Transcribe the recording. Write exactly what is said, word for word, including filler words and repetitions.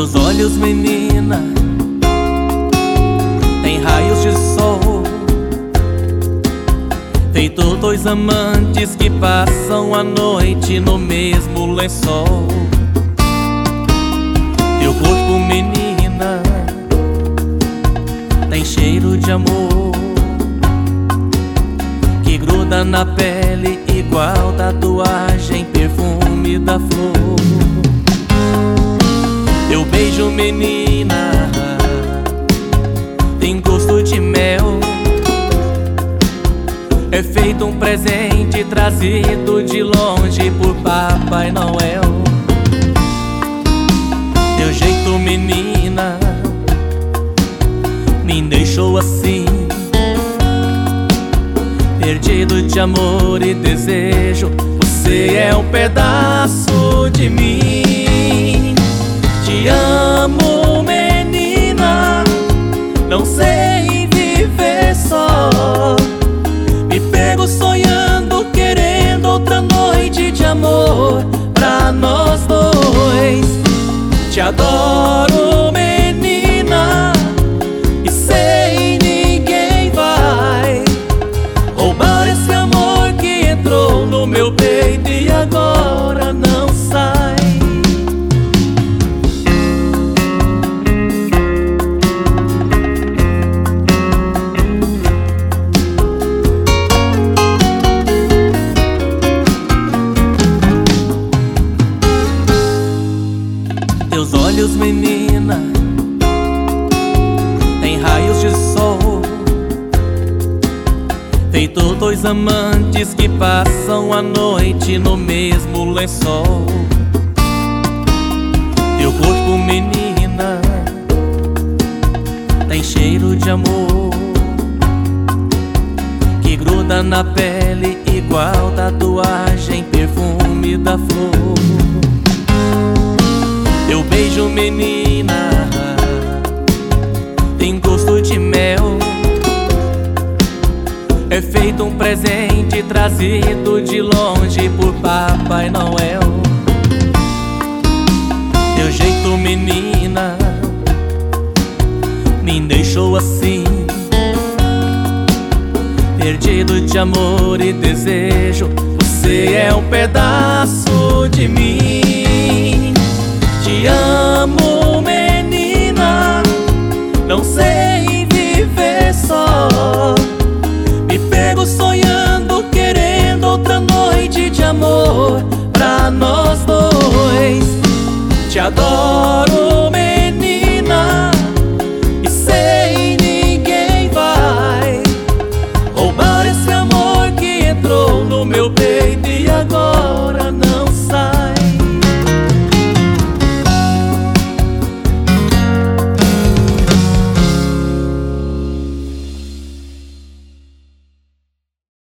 Teus olhos, menina, tem raios de sol, feito dois amantes que passam a noite no mesmo lençol. Teu corpo, menina, tem cheiro de amor que gruda na pele igual tatuagem, perfume da flor. Teu beijo, menina, tem gosto de mel, é feito um presente trazido de longe por Papai Noel. Teu jeito, menina, me deixou assim, perdido de amor e desejo. Você é um pedaço de mim. Te amo, menina, não sei viver só. Me pego sonhando, querendo outra noite de amor pra nós dois. Te adoro, menina, e sei ninguém vai roubar esse amor que entrou no meu peito e agora não sai. Teus olhos, menina, tem raios de sol, feito dois amantes que passam a noite no mesmo lençol. Teu corpo, menina, tem cheiro de amor que gruda na pele igual tatuagem, perfume da flor. Teu beijo, menina, tem gosto de mel, é feito um presente trazido de longe por Papai Noel. Teu jeito, menina, me deixou assim, perdido de amor e desejo. Você é um pedaço de mim. Te amo, menina, não sei viver só. Me pego sonhando, querendo outra noite de amor pra nós dois. Te adoro,